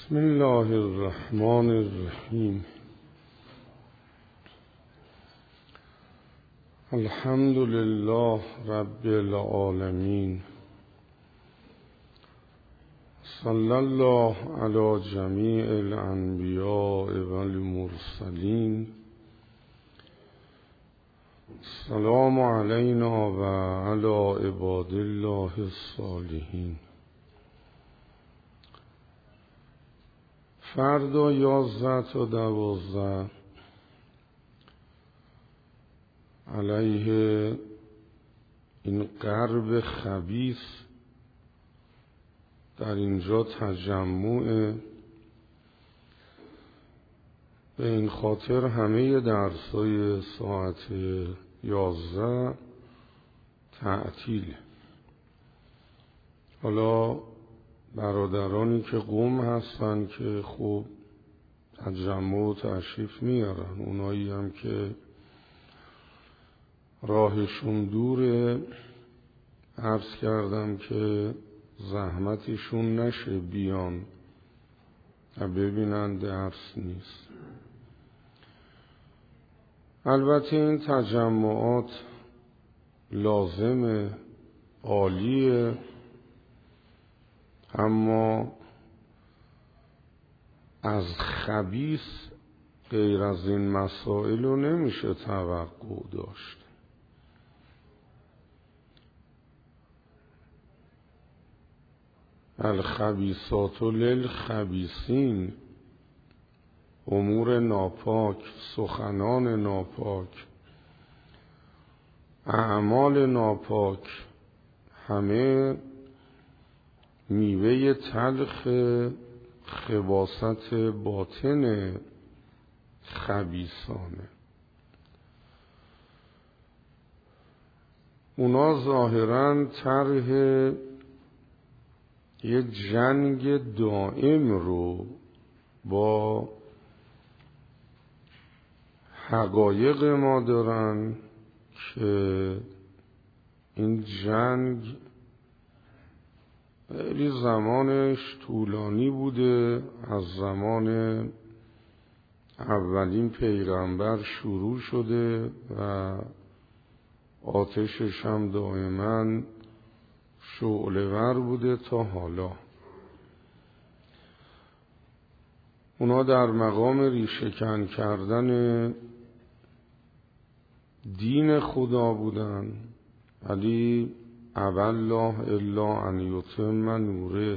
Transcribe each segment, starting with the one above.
بسم الله الرحمن الرحیم. الحمد لله رب العالمین. صلی الله علی جمیع الانبیاء والمرسلین. السلام علینا و علی عباد الله الصالحین. فردا 11 تا 12 علیه این غرب خبیث در اینجا تجمع. به این خاطر همه درس‌های ساعت 11 تعطیل. حالا برادرانی که قم هستن که خوب تجمع و تشریف میارن، اونایی هم که راهشون دوره عرض کردم که زحمتشون نشه بیان و ببینن درس نیست. البته این تجمعات لازمه، عالیه، اما از خبیث غیر از این مسائل رو نمیشه توقع داشت. الخبیثات للخبیثین، امور ناپاک، سخنان ناپاک، اعمال ناپاک، همه میوه تلخ خباثت باطن خبیثانه. اونا ظاهراً طرح یک جنگ دائم رو با حقایق ما دارن که این جنگ خیلی زمانش طولانی بوده، از زمان اولین پیغمبر شروع شده و آتشش هم دائما شعله‌ور بوده تا حالا. اونا در مقام ریشه‌کن کردن دین خدا بودن، ولی ابی الله الا ان یتم نوره.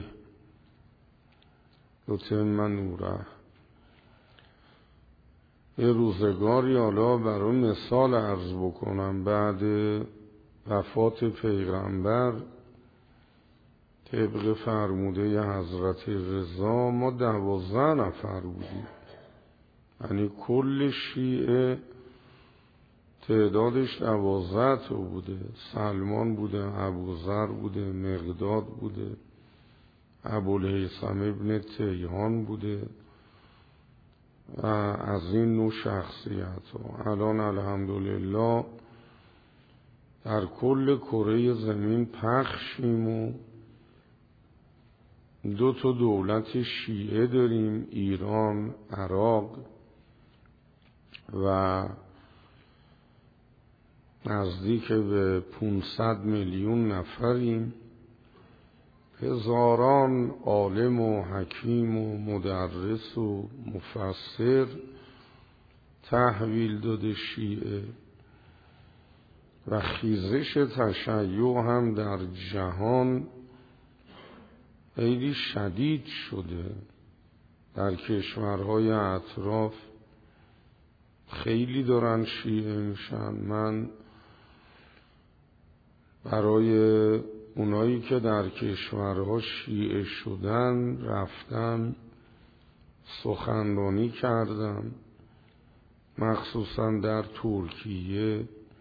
یه روزگاری حالا برای مثال عرض بکنم، بعد وفات پیغمبر طبق فرموده حضرت رضا ما 12 نفر بودیم، یعنی کل شیعه تعدادش 12 تا بوده. سلمان بوده، ابوذر بوده، مقداد بوده، ابوالهیثم ابن تیهان بوده و از این نوع شخصیت ها. الان الحمدلله در کل کره زمین پخشیم و 2 تا دولت شیعه داریم، ایران، عراق، و نزدیک به 500 میلیون نفریم. هزاران عالم و حکیم و مدرس و مفسر تحویل داده شیعه و خیزش تشیع هم در جهان خیلی شدید شده. در کشورهای اطراف خیلی دارن شیعه میشن. من برای اونایی که در کشورها شیعه شدن رفتم سخنرانی کردم، مخصوصا در ترکیه.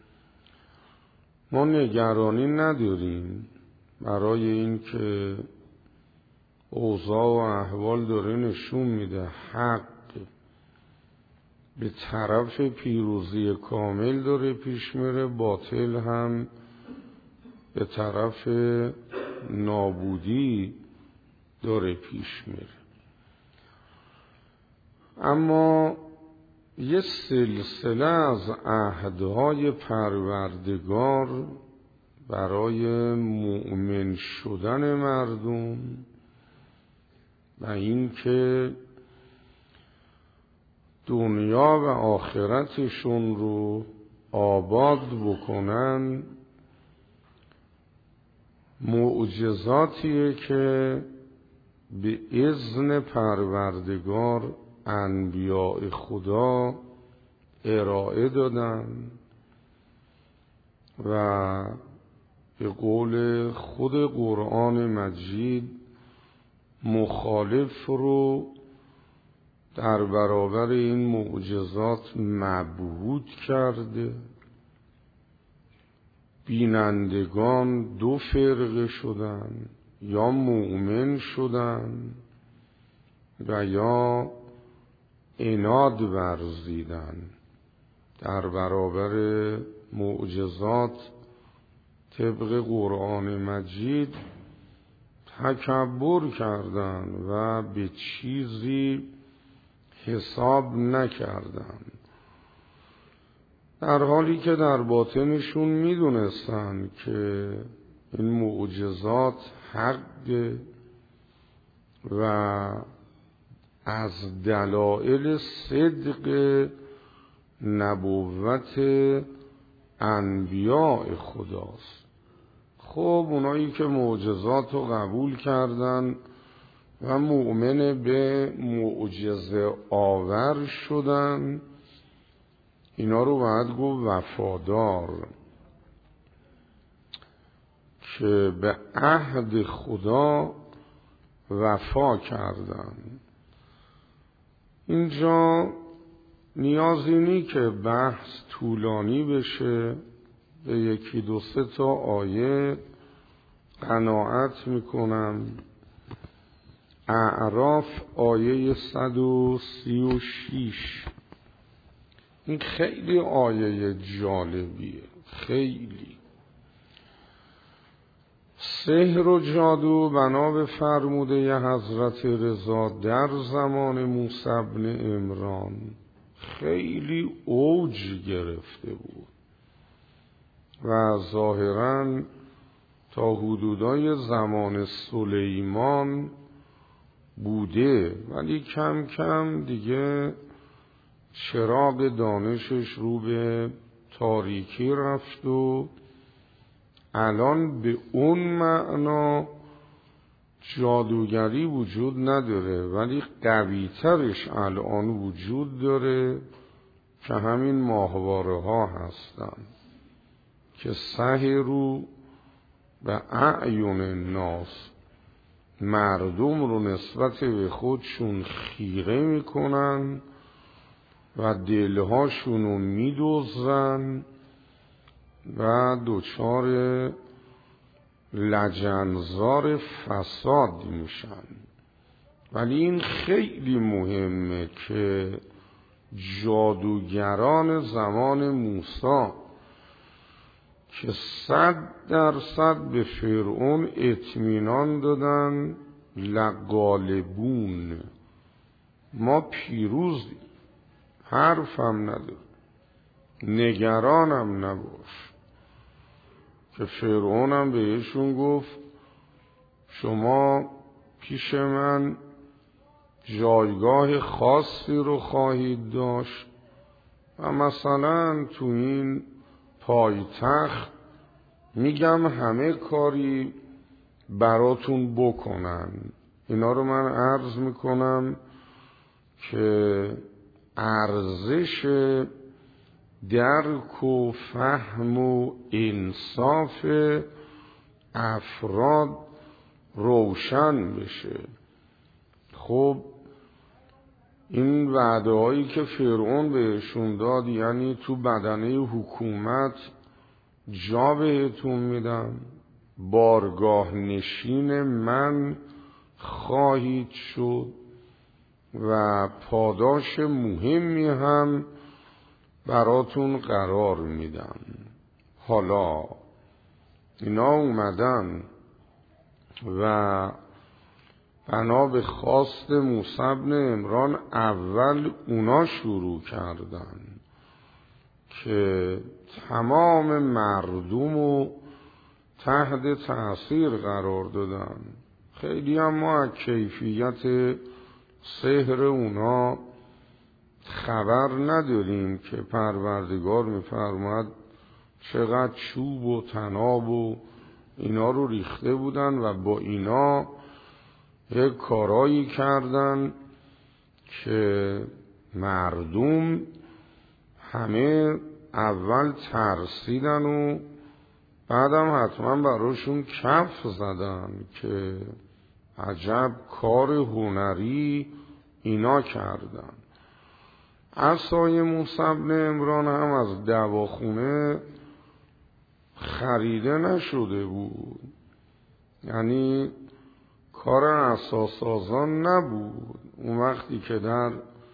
ما نگرانی نداریم برای این که اوضاع و احوال داره نشون میده حق به طرف پیروزی کامل داره پیش میره، باطل هم به طرف نابودی داره پیش میره. اما یه سلسله از عهدهای پروردگار برای مؤمن شدن مردم و اینکه دنیا و آخرتشون رو آباد بکنن، معجزاتیه که به اذن پروردگار انبیاء خدا ارائه دادن و به قول خود قرآن مجید مخالف رو در برابر این معجزات مبهوت کرده. بینندگان دو فرقه شدن، یا مؤمن شدن و یا عناد ورزیدن در برابر معجزات. طبق قرآن مجید تکبر کردن و به چیزی حساب نکردن، در حالی که در باطنشون میدونستن که این معجزات حق و از دلایل صدق نبوت انبیاء خداست. خب اونایی که معجزات رو قبول کردن و مؤمن به معجزه آور شدن، اینا رو باید گفت وفادار، که به عهد خدا وفا کردن. اینجا نیازی نی که بحث طولانی بشه، به یکی دو سه تا آیه قناعت میکنم. اعراف آیه 136، این خیلی آیه جالبیه، خیلی. سحر و جادو بنا به فرموده حضرت رضا در زمان موسی بن عمران خیلی اوج گرفته بود و ظاهراً تا حدودای زمان سلیمان بوده، ولی کم کم دیگه چراغ دانشش رو به تاریکی رفت و الان به اون معنا جادوگری وجود نداره، ولی قویترش الان وجود داره که همین ماهواره ها هستن که سحروا به اعین الناس، مردم رو نسبت به خودشون خیره میکنن و دلهاشون رو میدوزن و دچار لجنزار فساد میشن. ولی این خیلی مهمه که جادوگران زمان موسی که 100% به فرعون اطمینان دادن لغالبون، ما پیروزیم، حرفم نداره، نگرانم نباش. که فرعونم بهشون گفت شما پیش من جایگاه خاصی رو خواهید داشت و مثلا تو این پایتخت میگم همه کاری براتون بکنن. اینا رو من عرض میکنم که ارزش درک و فهم و انصاف افراد روشن بشه. خب این وعده هایی که فرعون بهشون داد، یعنی تو بدنه حکومت جا بهتون میدم، بارگاه نشین من خواهید شد و پاداش مهمی هم براتون قرار میدم. حالا اینا اومدن و بنا به خواست موسی بن عمران اول اونا شروع کردن که تمام مردم رو تحت تأثیر قرار دادن. خیلی هم ما از کیفیت سحر اونا خبر نداریم که پروردگار می‌فرماید چقدر چوب و طناب و اینا رو ریخته بودن و با اینا یک کارایی کردن که مردم همه اول ترسیدن و بعدم حتما براشون کف زدن که عجب کار هنری اینا کردن. عصای موسی بن عمران هم از دواخونه خریده نشده بود، یعنی کار عصاسازان نبود. اون وقتی که در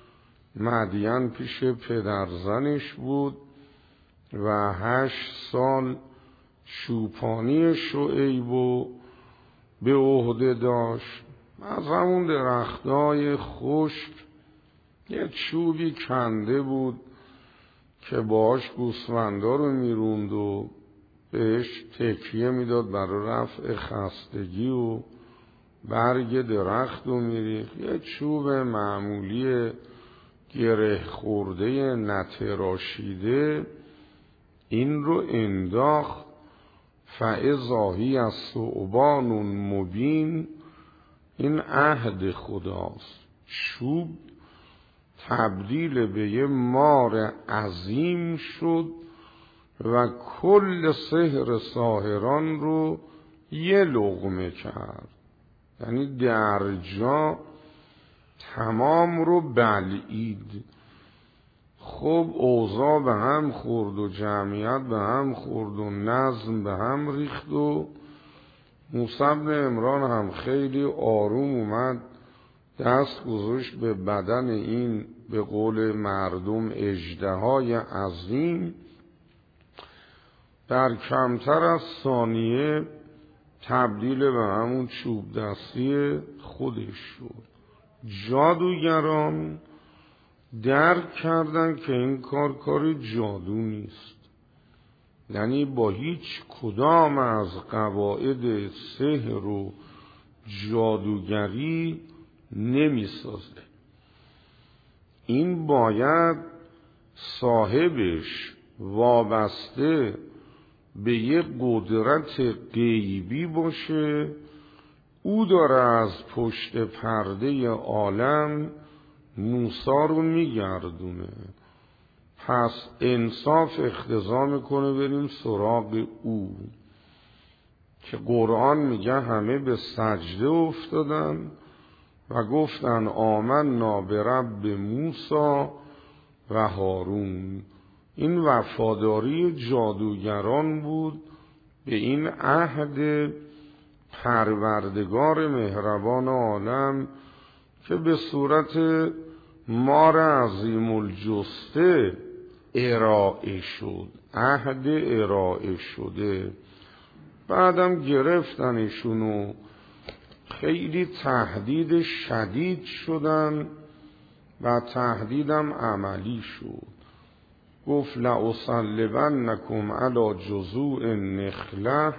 مدین پیش پدرزنش بود و 8 سال چوپانی شعیبو به عهده داشت، از همون درختای خشک یه چوبی کنده بود که باهاش گوسفندا رو میروند و بهش تکیه میداد برای رفع خستگی و برگ درخت رو میریخت. یه چوب معمولی گره خورده نتراشیده این رو انداخت. فاذا هی الثعبان مبین، این عهد خداست. چوب تبدیل به یه مار عظیم شد و کل سحر ساحران رو یه لقمه کرد، یعنی در جا تمام رو بلعید. خب اوضاع به هم خورد و جمعیت به هم خورد و نظم به هم ریخت و موسی بن عمران هم خیلی آروم اومد دست گذاشت به بدن این به قول مردم اژدهای عظیم. در کمتر از ثانیه تبدیل به همون چوب دستی خودش شد. جادوگران درک کردن که این کار جادو نیست، یعنی با هیچ کدام از قواعد سحر و جادوگری نمی سازه. این باید صاحبش وابسته به یک قدرت غیبی باشه، او داره از پشت پرده عالم موسی رو میگردونه. پس انصاف اقتضا میکنه بریم سراغ او که قرآن میگه همه به سجده افتادن و گفتن آمنا برب موسی و هارون. این وفاداری جادوگران بود به این عهد پروردگار مهربان عالم که به صورت مار عظیم الجثه ارائه شد، عهد ارائه شده. بعدم گرفتنشون و خیلی تهدید شدید شدن و تهدیدم عملی شد. گفت لأصلبنکم علی جذوع النخله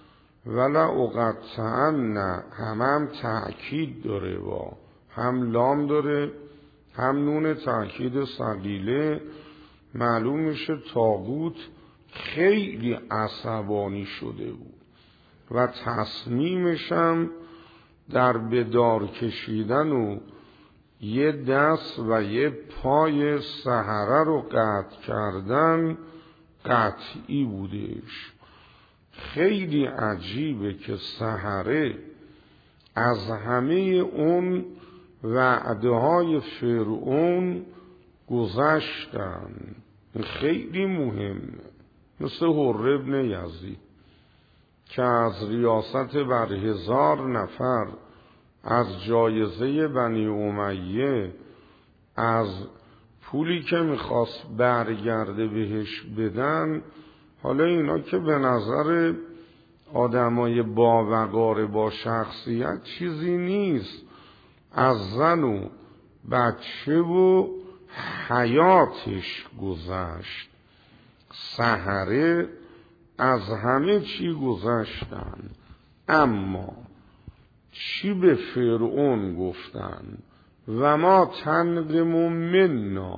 ولأقطعن، هم تأکید داره با هم لام داره هم نون تأکید ثقیله. معلوم میشه طاغوت خیلی عصبانی شده بود و تصمیمشم در بدار کشیدن و یه دست و یه پای سحره رو قطع کردن قطعی بودش. خیلی عجیبه که سحره از همه اون وعده های فرعون گذشتن. خیلی مهمه. مثل حر ابن یزید که از ریاست بر 1000 نفر از جایزه بنی امیه از پولی که میخواست برگرده بهش بدن، حالا اینا که به نظر آدمای با وقار با شخصیت چیزی نیست. از زن و بچه و حیاتش گذشت، سحره از همه چی گذشتن. اما چی به فرعون گفتن؟ و ما تنقم منا،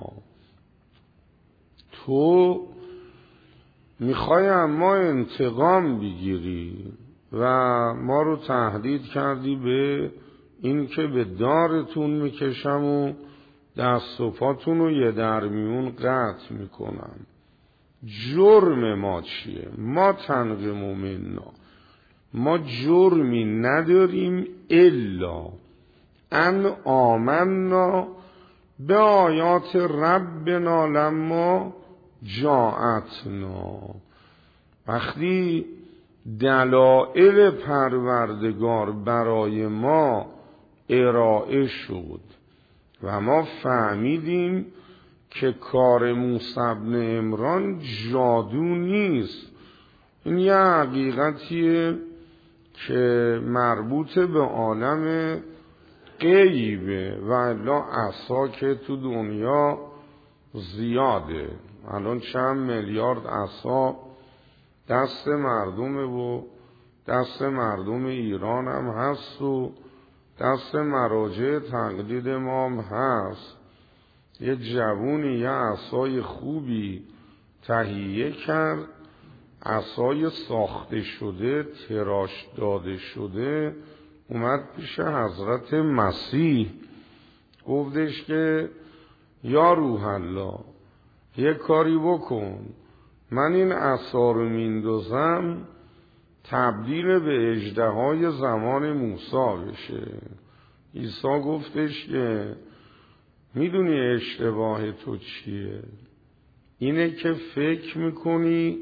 تو میخوای اما انتقام بگیری و ما رو تهدید کردی به این که به دارتون میکشم و دست و پاتون رو یه درمیون قطع میکنم. جرم ما چیه؟ ما تنقم منا، ما جرمی نداریم الا ان آمنا به آیات ربنا لما جاءتنا. وقتی دلائل پروردگار برای ما ارائه شد و ما فهمیدیم که کار موسی بن عمران جادو نیست، این یه حقیقتیه که مربوط به عالم غیبه و الا عصا که تو دنیا زیاده. الان چند میلیارد عصا دست مردمه و دست مردم ایران هم هست و دست مراجع تقلید ما هم هست. یه جوونی یه عصای خوبی تهیه کرد، عصای ساخته شده، تراش داده شده، اومد پیش حضرت مسیح گفتش که یا روح الله یه کاری بکن، من این عصا رو میندازم تبدیل به اژدهای زمان موسی بشه. عیسی گفتش که میدونی اشتباه تو چیه؟ اینه که فکر میکنی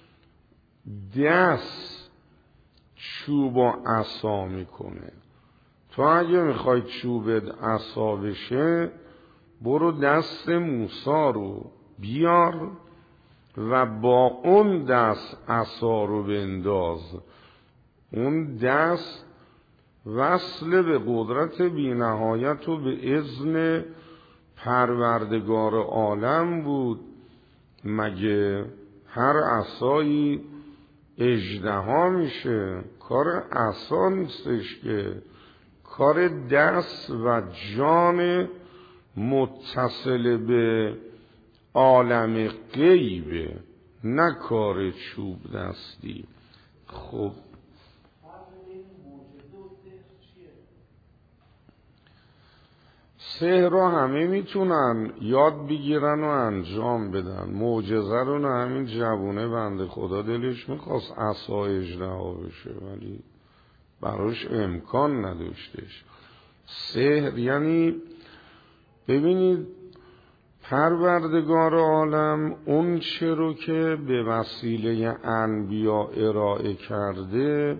دست چوب و عصا میکنه. تو اگه میخوای چوبت عصا بشه برو دست موسی رو بیار و با اون دست عصا رو بنداز. اون دست وصل به قدرت بی‌نهایت و به اذن پروردگار عالم بود. مگه هر عصایی اژدها میشه؟ کار عصا نیستش که، کار دست و جان متصل به عالم غیبه، نه کار چوب دستی. خب سحر رو همه میتونن یاد بگیرن و انجام بدن. معجزه رو نه همین جوونه بنده خدا دلش میخواست عصا اژدها بشه ولی براش امکان نداشتش. سحر یعنی ببینید پروردگار عالم اون چه رو که به وسیله انبیا ارائه کرده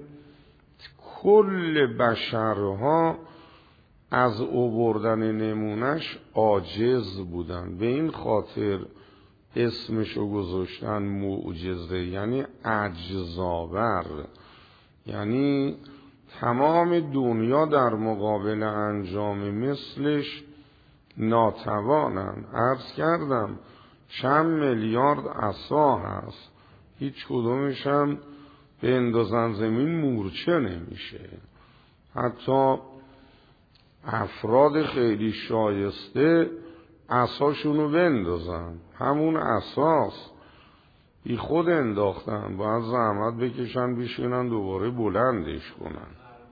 کل بشرها از آوردن نمونش عاجز بودن. به این خاطر اسمشو گذاشتن معجزه، یعنی عجزآور، یعنی تمام دنیا در مقابل انجام مثلش ناتوانن. عرض کردم چند میلیارد عصا هست، هیچ کدومش هم به اندازن زمین مورچه نمیشه. حتی افراد خیلی شایسته عصاشونو بندازن، همون عصاست، بی خود انداختن، باید زحمت بکشن بشینن دوباره بلندش کنن.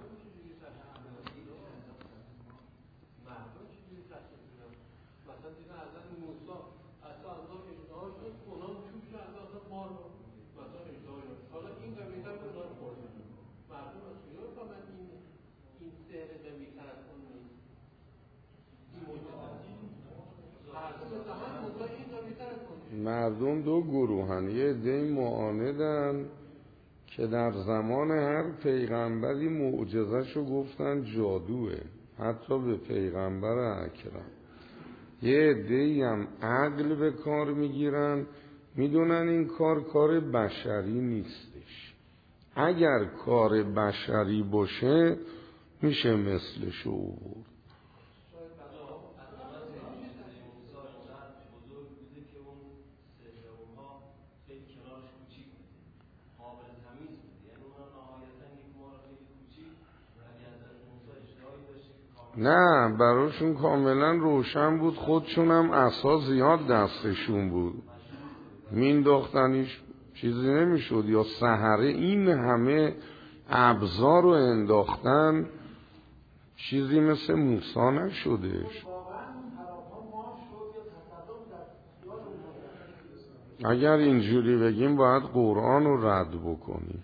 مردم دو گروهن، یه عده معاندن که در زمان هر پیغمبری معجزه‌شو گفتن جادوه، حتی به پیغمبر اکرم. یه عده‌ای هم عقل به کار میگیرن، میدونن این کار بشری نیستش، اگر کار بشری باشه میشه مثلشو بود. نه براشون کاملا روشن بود، خودشون هم عصا زیاد دستشون بود، مینداختنیش چیزی نمیشد. یا سحره این همه ابزار رو انداختن چیزی مثل موسی نشدش. اگر اینجوری بگیم باید قرآن رو رد بکنیم.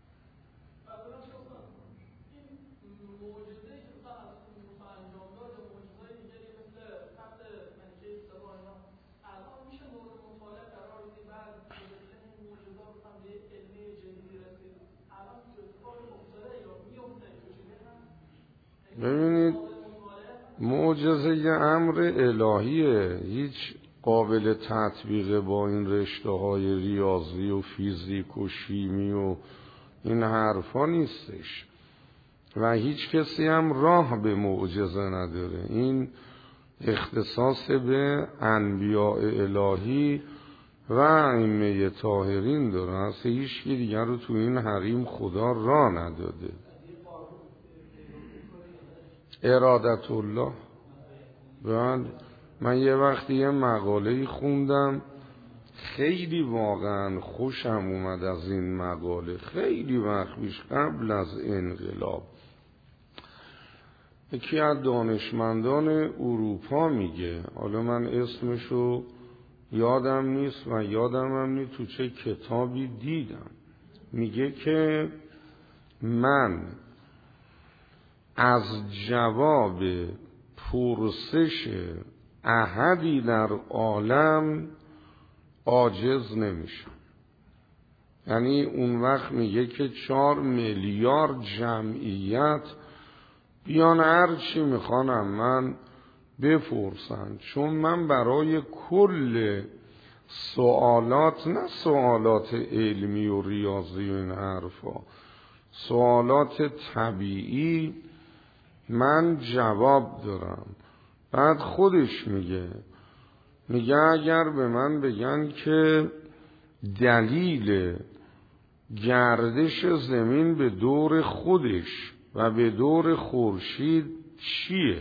ببینید معجزه یه امر الهیه، هیچ قابل تطبیق با این رشته های ریاضی و فیزیک و شیمی و این حرفا نیستش و هیچ کسی هم راه به معجزه نداره. این اختصاص به انبیاء الهی و ائمه طاهرین داره، اصلا هیچ کی دیگر رو تو این حریم خدا راه نداده. ارادت الله. من یه وقتی یه مقاله‌ای خوندم خیلی واقعا خوشم اومد از این مقاله، خیلی وقت پیش قبل از انقلاب. یکی از دانشمندان اروپا میگه، حالا من اسمشو یادم نیست و یادم هم نیست تو چه کتابی دیدم، میگه که من از جواب پرسش احدی در عالم عاجز نمیشم. یعنی اون وقت میگه که 4 میلیارد جمعیت بیان هر چی میخوانم من بپرسن، چون من برای کل سوالات، نه سوالات علمی و ریاضی و این حرفا، سوالات طبیعی من جواب دارم. بعد خودش میگه اگر به من بگن که دلیل گردش زمین به دور خودش و به دور خورشید چیه،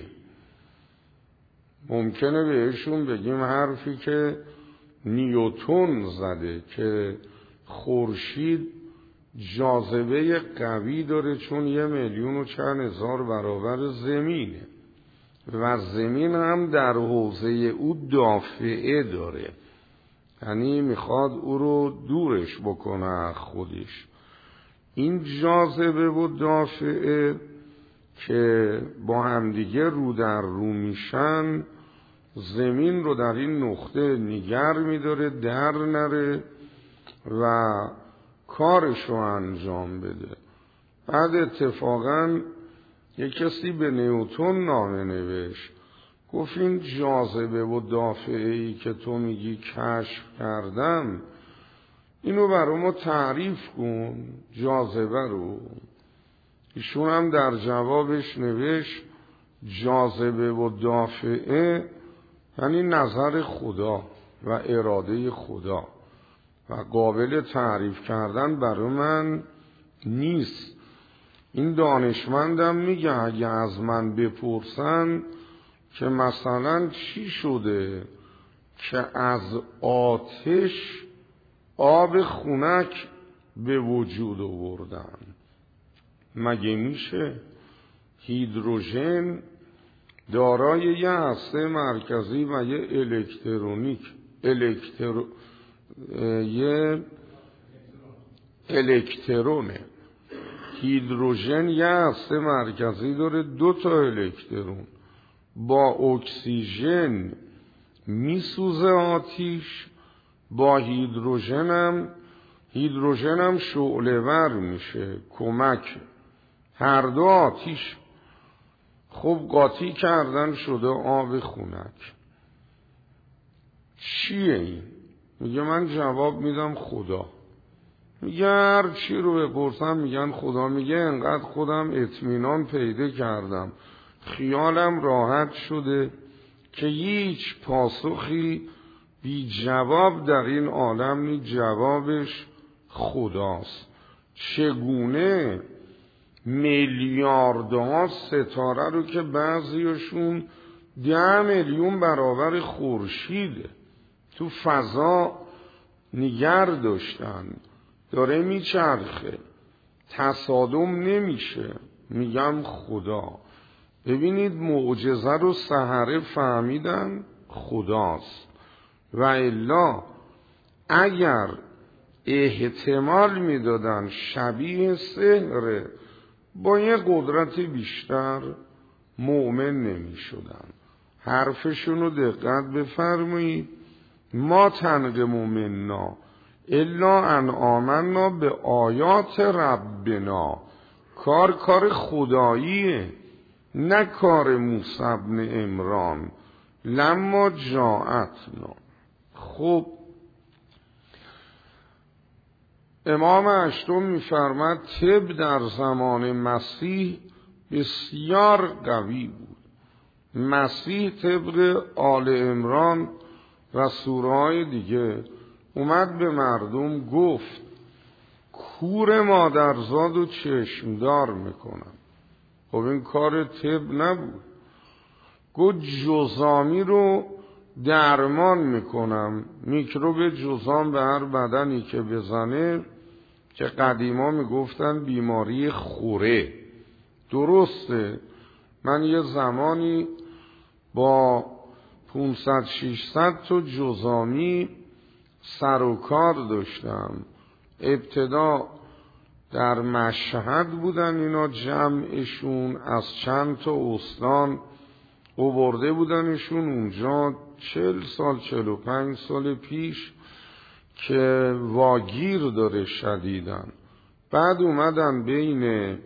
ممکنه بهشون بگیم حرفی که نیوتن زده که خورشید جاذبه قوی داره چون 1,000,000 برابر زمینه و زمین هم در حوزه او دافعه داره، یعنی میخواد او رو دورش بکنه از خودش. این جاذبه و دافعه که با همدیگه رو در رو میشن زمین رو در این نقطه نگر میداره در نره و کارش رو انجام بده. بعد اتفاقا یک کسی به نیوتن نامه نوشت، گفت این جاذبه و دافعه‌ای که تو میگی کشف کردم اینو برای ما تعریف کن، جاذبه رو. ایشون هم در جوابش نوشت جاذبه و دافعه یعنی نظر خدا و اراده خدا و قابل تعریف کردن برای من نیست. این دانشمندم میگه اگه از من بپرسن که مثلا چی شده که از آتش آب خنک به وجود آوردن، مگه میشه هیدروژن دارای یه هسته مرکزی و یه الکترونه. هیدروژن یه هسته مرکزی داره 2 الکترون، با اکسیژن میسوزه آتیش، با هیدروژن هم شعله ور میشه کمک، هر دو آتیش خب قاطی کردن شده آب خنک. چیه این؟ میگه من جواب میدم خدا. میگه هر چی رو بپرسم میگن خدا. میگه انقدر خودم اطمینان پیدا کردم، خیالم راحت شده که هیچ پاسخی بی جواب در این عالم نی، جوابش خداست. چگونه میلیاردها ستاره رو که بعضیشون 10 میلیون برابر خورشیده تو فضا نگر داشتن، داره میچرخه، تصادم نمیشه، میگم خدا. ببینید معجزه رو سحره فهمیدن خداست. و الا اگر احتمال میدادن شبیه سحر با یه قدرت بیشتر، مؤمن نمیشدن. حرفشون رو دقت بفرمایید. ما تنقم منا الا ان آمنا به آیات ربنا. کار خداییه، نه کار موسی بن عمران لما جاءتنا. خب امام اشتم میفرماد طب در زمان مسیح بسیار قوی بود. مسیح طبق آل عمران و سوره‌های دیگه اومد به مردم گفت کور مادرزاد و چشمدار میکنم. خب این کار طب نبود. گفت جزامی رو درمان میکنم، میکروب جزام به هر بدنی که بزنه، که قدیما میگفتن بیماری خوره. درسته، من یه زمانی با 500-600 تا جزامی سر و کار داشتم. ابتدا در مشهد بودن اینا، جمعشون از چند تا استان آورده بودنشون اونجا 40-45 سال پیش که واگیر داره شدیدن. بعد اومدن بین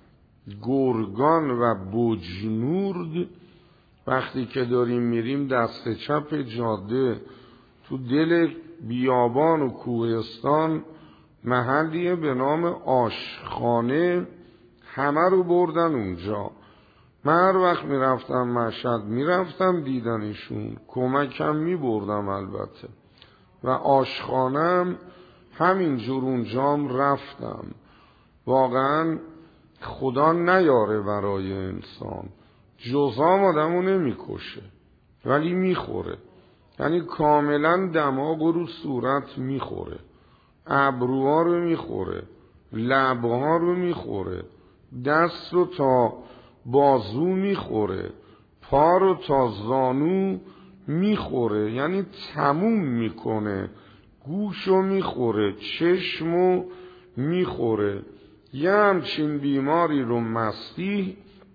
گرگان و بجنورد، وقتی که داریم میریم دست چپ جاده تو دل بیابان و کوهستان محلیه به نام آشخانه، همه رو بردن اونجا. من هر وقت میرفتم مشهد میرفتم دیدنشون، کمکم میبردم البته، و آشخانم همینجور اونجام رفتم. واقعا خدا نیاره برای انسان، جزام آدمو نمیکشه ولی میخوره. یعنی کاملا دماغ رو صورت میخوره، ابروها رو میخوره، لبها رو میخوره، دست رو تا بازو میخوره، پا رو تا زانو میخوره، یعنی تموم میکنه. گوشو میخوره، چشمو میخوره. یه همچین بیماری رو مسیح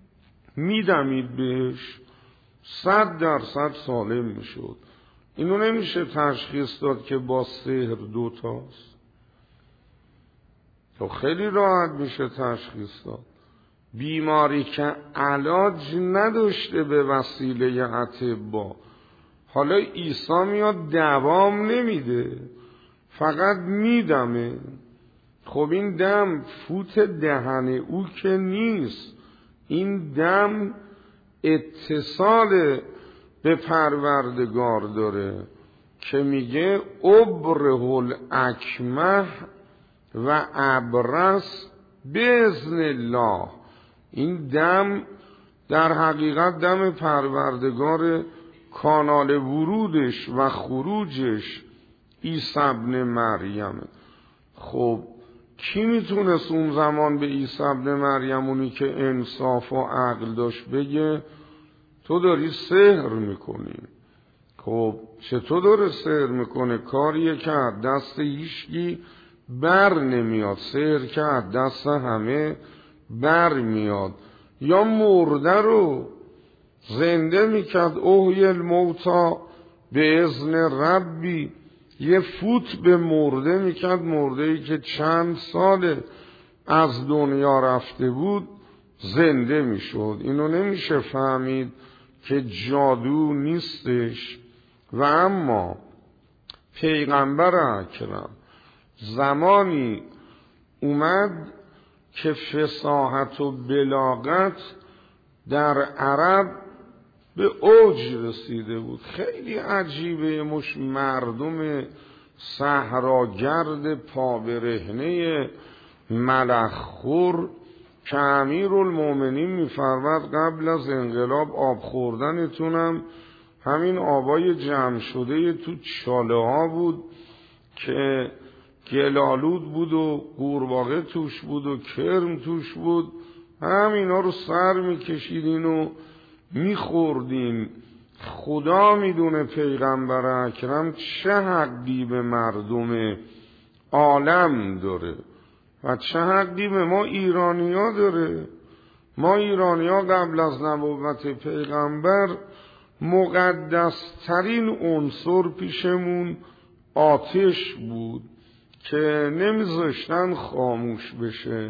میدمید بهش 100% سالم میشد. اینو نمیشه تشخیص داد که با سحر دوتاست. تو خیلی راحت میشه تشخیص داد. بیماری که علاج نداشته به وسیله اطباء، حالا عیسی میاد دوام نمیده، فقط میدمه. خب این دم فوت دهن او که نیست، این دم اتصال به پروردگار داره که میگه ابره الاکمه و ابرس باذن الله. این دم در حقیقت دم پروردگار، کانال ورودش و خروجش عیسی ابن مریم. خب کی میتونست اون زمان به عیسی ابن مریم، اونی که انصاف و عقل داشت، بگه تو داری سحر میکنی؟ خب چطور داره سحر میکنه؟ کاریه که از دست هیچکی بر نمیاد، سحر که از دست همه بر میاد. یا مرده رو زنده میکرد، احیی الموتی به اذن ربی، یه فوت به مرده میکرد، مرده‌ای که چند سال از دنیا رفته بود زنده میشد. اینو نمیشه فهمید که جادو نیستش. و اما پیغمبر اکرم زمانی اومد که فصاحت و بلاغت در عرب به اوج رسیده بود. خیلی عجیبه، مش مردم صحراگرد پابرهنه ملخخور که امیرالمومنین می‌فرماد قبل از انقلاب آب خوردنتونم همین آبای جمع شده تو چاله ها بود که گلالود بود و قورباغه توش بود و کرم توش بود، همینا رو سر میکشیدین و میخوردین. خدا میدونه پیغمبر اکرم چه حقی به مردم عالم داره و چه حقی به ما ایرانی ها داره. ما ایرانی ها قبل از نبوت پیغمبر مقدسترین عنصر پیشمون آتش بود که نمیذاشتن خاموش بشه.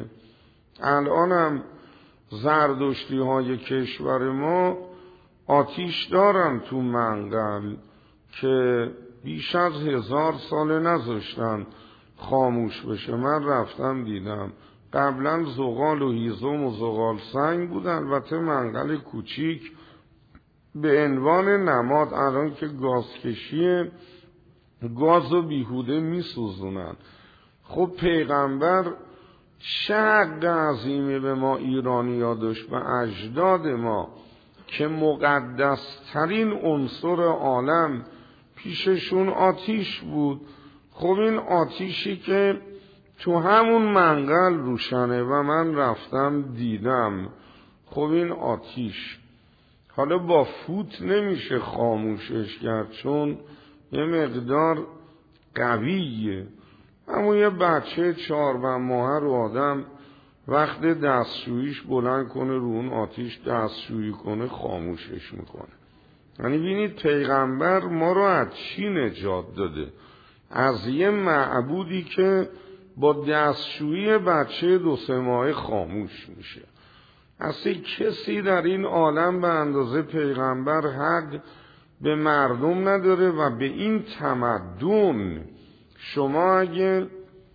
الانم زردشتی های کشور ما آتیش دارن تو منقل که بیش از 1000 سال نذاشتن خاموش بشه. من رفتم دیدم، قبلا زغال و هیزم و زغال سنگ بود، البته منقل کوچیک به عنوان نماد. الان که گازکشیه، گاز و بیهوده میسوزونن. خب پیغمبر چه حق عظیمی به ما ایرانی ها داشت و اجداد ما که مقدسترین عنصر عالم پیششون آتیش بود. خب این آتیشی که تو همون منقل روشنه و من رفتم دیدم، خب این آتیش حالا با فوت نمیشه خاموشش کرد چون یه مقدار قویه، اما یه بچه 4 ماهه رو آدم وقت دستشویش بلند کنه رو اون آتیش دستشویی کنه خاموشش میکنه. یعنی بینید پیغمبر ما رو از چی نجات داده؟ از یه معبودی که با دستشویی بچه 2-3 ماهه خاموش میشه. اصلا کسی در این عالم به اندازه پیغمبر حق به مردم نداره و به این تمدن شما اگه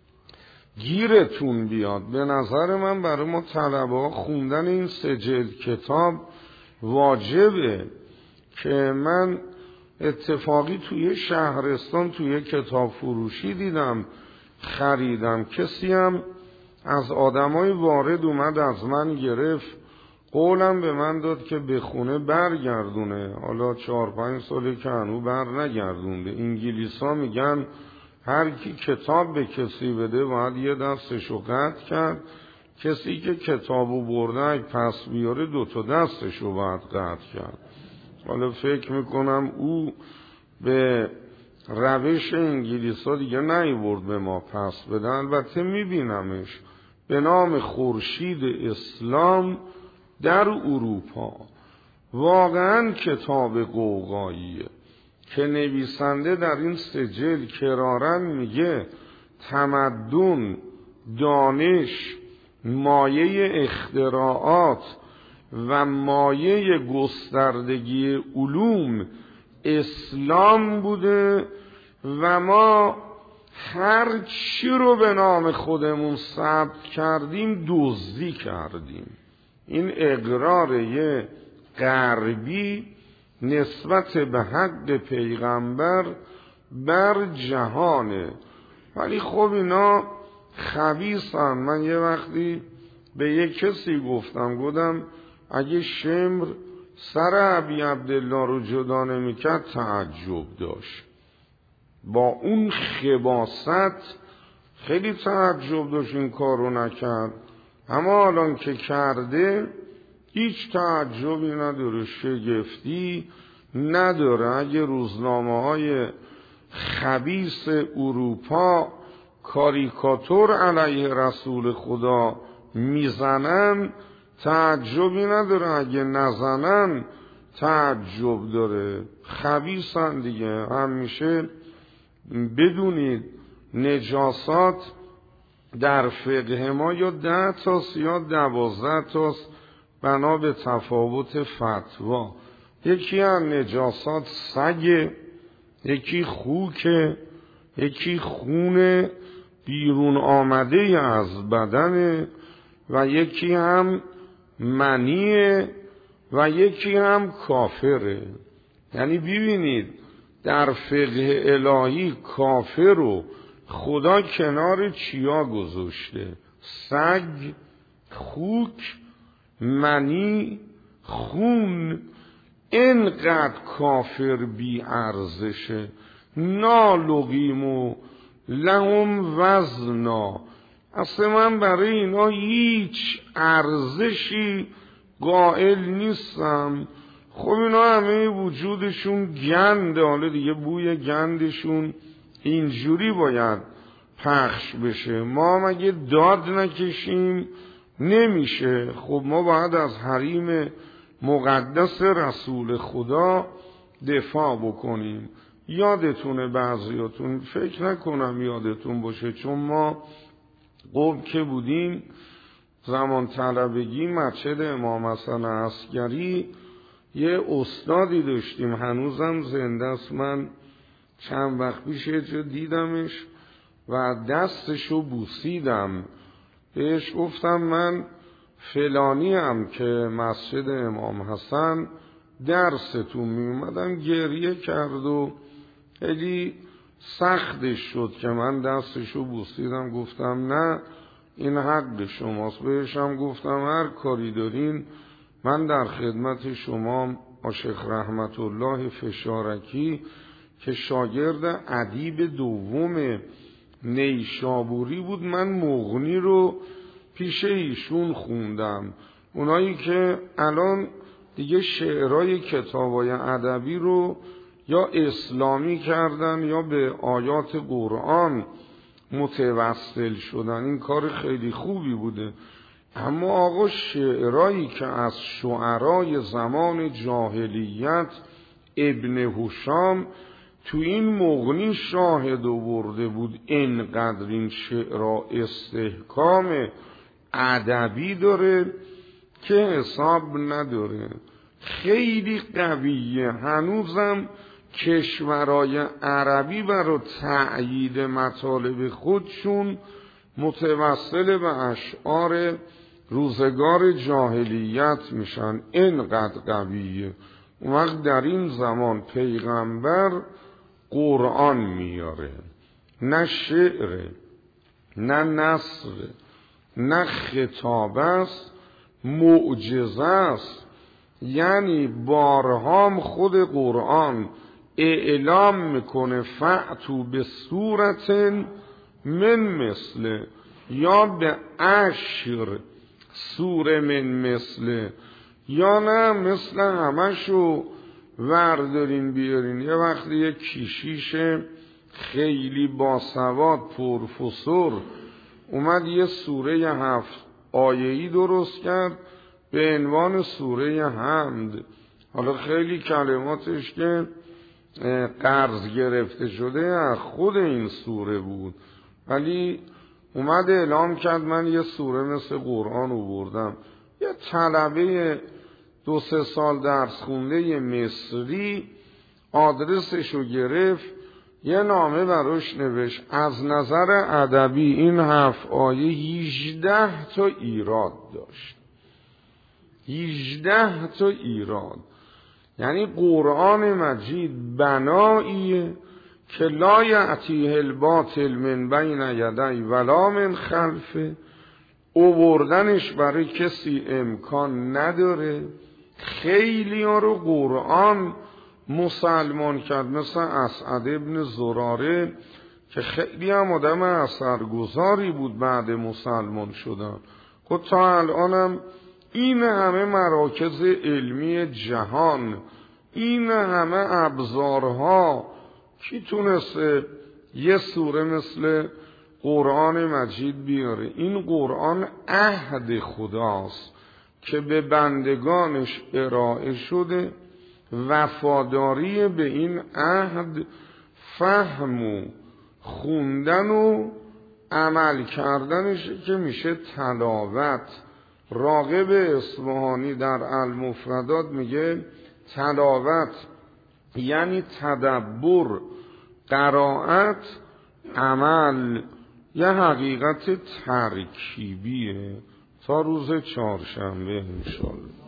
گیرتون بیاد، به نظر من برای ما طلبه ها خوندن این 3 جلد کتاب واجبه. که من اتفاقی توی شهرستان توی کتاب فروشی دیدم خریدم، کسی هم از آدمای وارد اومد از من گرفت، قولم به من داد که به خونه برگردونه. حالا 4-5 ساله که هنو بر نگردونده. انگلیسا میگن هر کی کتاب به کسی بده باید یه دستشو قطع کرد، کسی که کتابو برده پس بیاره 2 تا دستشو باید قطع کرد. حالا فکر میکنم او به روش انگلیسا دیگه نیورد به ما پس بدن. البته میبینمش به نام خورشید اسلام در اروپا، واقعا کتاب قوقاییه که نویسنده در این 3 جلد کرارن میگه تمدن، دانش، مایه اختراعات و مایه گستردگی علوم اسلام بوده و ما هر چی رو به نام خودمون ثبت کردیم دزدی کردیم. این اقرار یه غربی نسبت به حق پیغمبر بر جهانه. ولی خب اینا خبیثن. من یه وقتی به یه کسی گفتم اگه شمر سر ابی عبدالله رو جدا نمیکرد تعجب داشت. با اون خباثت خیلی تعجب داشت این کار رو نکرد، اما الان که کرده هیچ تعجبی نداره، شگفتی نداره. اگه روزنامه های خبیث اروپا کاریکاتور علیه رسول خدا میزنن تعجبی نداره، اگه نزنن تعجب داره. خبیثن دیگه. همیشه بدونید نجاسات در فقه ما یا 10 تاست یا 12 تاست بنا به تفاوت فتوا. یکی از نجاسات سگه، یکی خوکه، یکی خونه، بیرون آمده از بدنه و یکی هم منیه و یکی هم کافره. یعنی ببینید در فقه الهی کافر رو خدا کنار چیا گذاشته؟ سگ، خوک، منی، خون. اینقدر کافر بی ارزشه. نالقیم لهم وزنا. اصلا من برای اینا هیچ ارزشی قائل نیستم. خب اینا همه وجودشون گنده، حالا دیگه بوی گندشون اینجوری باید پخش بشه. ما مگه داد نکشیم؟ نمیشه. خب ما باید از حریم مقدس رسول خدا دفاع بکنیم. یادتونه بعضیاتون، فکر نکنم یادتون باشه، چون ما قوم که بودیم زمان طلبگی مسجد امام حسن عسکری یه استادی داشتیم، هنوزم زنده است. من چند وقت پیش یه جا دیدمش و دستشو بوسیدم. بهش گفتم من فلانی هم که مسجد امام حسن درستون می اومدم. گریه کرد و خیلی سختش شد که من دستشو بوسیدم. گفتم نه، این حق شماست. بهشم گفتم هر کاری دارین من در خدمت شما. شیخ رحمت الله فشارکی که شاگرد ادیب دوم نیشابوری بود، من مغنی رو پیش ایشون خوندم. اونایی که الان دیگه شعرهای کتابای ادبی رو یا اسلامی کردن یا به آیات قرآن متوسل شدن، این کار خیلی خوبی بوده. اما آقا شعرهایی که از شعرای زمان جاهلیت ابن هشام تو این مغنی شاهد آورده بود، اینقدر این شعرها استحکام ادبی داره که حساب نداره. خیلی قویه. هنوزم کشورهای عربی برای تأیید مطالب خودشون متوسل به اشعار روزگار جاهلیت میشن. اینقدر قویه. اون وقت در این زمان پیغمبر قرآن میاره، نه شعر، نه نثر، نه خطاب است، معجزه است. یعنی بارها خود قرآن اعلام میکنه فأتوا به صورت من مثله، یا به عشر سوره من مثله، یا نه مثل همشو وردارین بیارین. یه وقتی یه کشیش خیلی باسواد پروفسور اومد یه سوره 7 آیه‌ای درست کرد به عنوان سوره حمد. حالا خیلی کلماتش که قرض گرفته شده از خود این سوره بود، ولی اومد اعلام کرد من یه سوره مثل قرآن آوردم. یه طلبه 2-3 سال درس خونده مصری آدرسشو گرفت، یه نامه براش نوشت. از نظر ادبی این 7 آیه 18 تا ایراد داشت. 18 تا ایراد. یعنی قرآن مجید بناییه که لا یأتیه الباطل من بین یدی ولا من خلفه. آوردنش برای کسی امکان نداره. خیلی ها رو قرآن مسلمان کرد، مثل اسعد ابن زراره که خیلی هم آدم اثرگذاری بود بعد مسلمان شدن. خود تا الانم این همه مراکز علمی جهان، این همه ابزارها، کی تونسته یه سوره مثل قرآن مجید بیاره؟ این قرآن عهد خداست که به بندگانش ارائه شده. وفاداری به این عهد فهم و خوندن و عمل کردنش که میشه تلاوت. راغب اصفهانی در المفردات میگه تلاوت یعنی تدبر، قرائت، عمل. یه حقیقت ترکیبیه تا روز چهارشنبه انشالله.